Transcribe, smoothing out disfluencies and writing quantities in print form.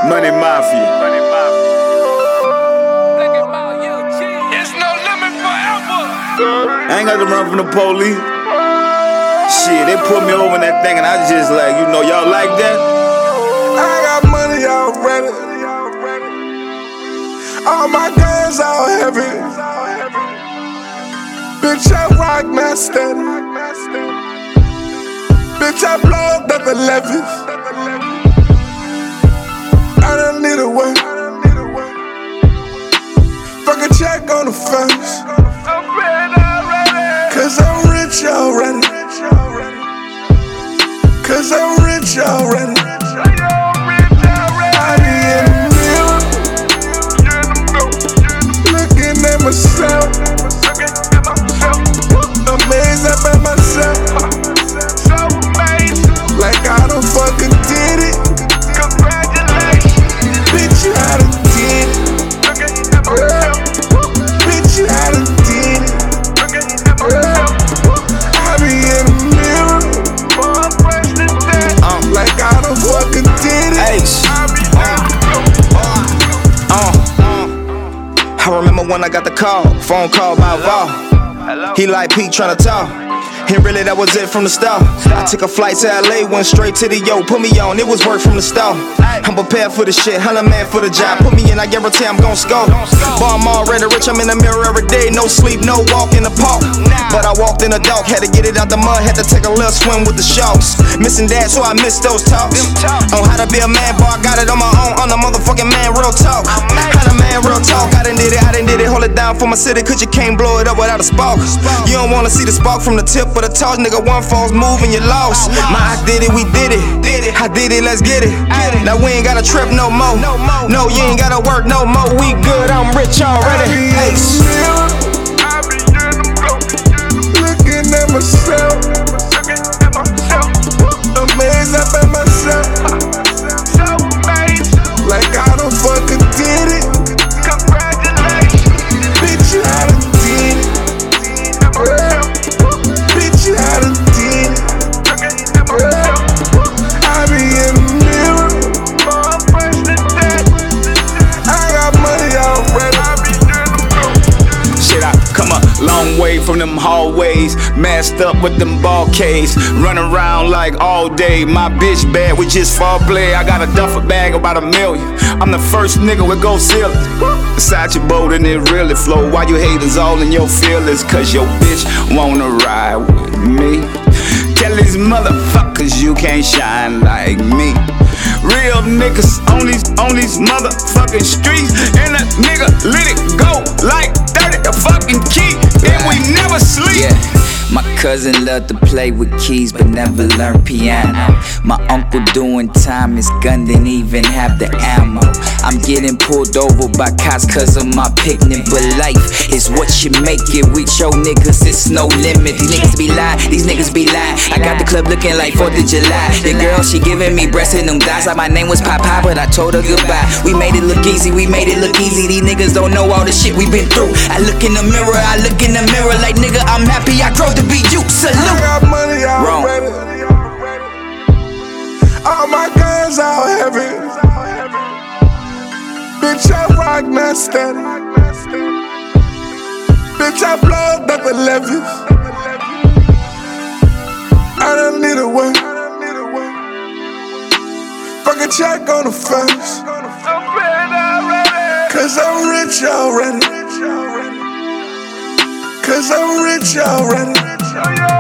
Money Mafia. It's no limit forever. I ain't got to run from the police. Shit, they put me over in that thing and I just like, y'all like that? I got money already. All my guns all heavy. Bitch, I rock my steady. Bitch, I blow up the levies. I don't need a way. Fuck a check on the face. Cause I'm rich already. Cause I'm rich already. I be in the mirror, looking at myself, amazed at myself. Like I done fucking did it. Bitch, you I done did it. Bitch, you I done did it. I be in the mirror, like I done fucking did it. I remember when I got the phone call by Val. He like Pete tryna talk. And really that was it from the start. I took a flight to LA, went straight to the put me on, it was work from the start. I'm prepared for the shit, 100 man for the job. Put me in, I guarantee I'm gon' score. But I'm already rich, I'm in the mirror every day. No sleep, no walk in the park. But I walked in the dark, had to get it out the mud. Had to take a little swim with the sharks. Missing dad, so I missed those talks. On how to be a man, boy, I got it on my own. I'm the motherfucking man, real talk. How the man, real talk. I done did it, hold it down for my city. Cause you can't blow it up without a spark. You don't wanna see the spark from the tip. But a toss, nigga, one false move and you lost. My I did it, we did it. I did it, let's get it. Now we ain't gotta trip no more. No, you ain't gotta work no more. We good, I'm rich already. I be in the mirror, looking at myself, amazed at myself. Like I done fucking did it. Bitch, you I done did it. Bitch, you I done did it. I be in the mirror, I got money already. Shit, I come a long way from them hallways, masked up with them ball caves, run around like all day. My bitch bad, we just fall play. I got a duffel bag about $1 million. I'm the first nigga with gold ceilings. Beside your boat and it really flow. Why you haters all in your feelings? Cause your bitch wanna ride with me. Tell these motherfuckers you can't shine like me. Real niggas on these motherfucking streets. And a nigga let it go like 30 a fucking key. And we never sleep. Yeah. My cousin loved to play with keys but never learned piano. My uncle doing time, his gun didn't even have the ammo. I'm getting pulled over by cops cause of my picnic. But life is what you make it. With your niggas, it's no limit. These niggas be lying, these niggas be lying. I got the club looking like 4th of July. The girl, she giving me breasts and them thighs. Like my name was Popeye, but I told her goodbye. We made it look easy, we made it look easy. These niggas don't know all the shit we been through. I look in the mirror like nigga, I'm happy I grow to be you. Salute. I got money already. All my guns all heavy. Bitch, I rock my steady. Bitch, I blow up the levies. I don't need a way. Fuck a check on the face. Cause I'm rich already. Cause I'm rich already.